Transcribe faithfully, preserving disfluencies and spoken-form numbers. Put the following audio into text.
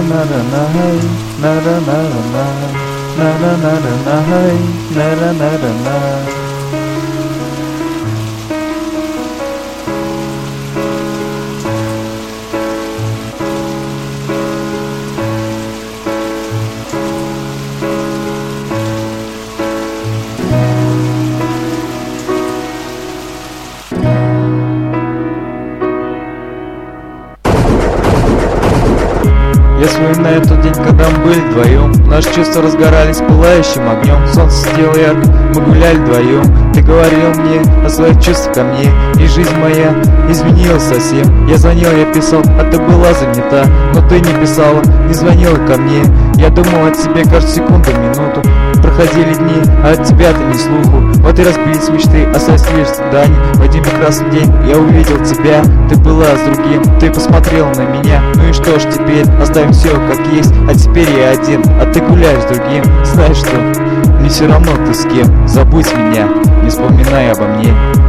Я вспоминаю тот день, когда мы были вдвоем. Наши чувства разгорались пылающим огнем. Солнце светило ярко, мы гуляли вдвоем. Ты говорил мне о своих чувствах ко мне, и жизнь моя изменилась совсем. Я звонил, я писал, а ты была занята. Но ты не писала, не звонила ко мне. Я думал о тебе каждую секунду, минуту. Проходили дни, а от тебя-то ни слуху. Вот и разбились мечты, остались лишь ожидания. В один прекрасный день я увидел тебя. Ты была с другим, ты посмотрела на меня. Ну и что ж теперь, оставим все как есть. А теперь я один, а ты гуляешь с другим. Знаешь что, мне все равно ты с кем. Забудь меня, не вспоминай обо мне.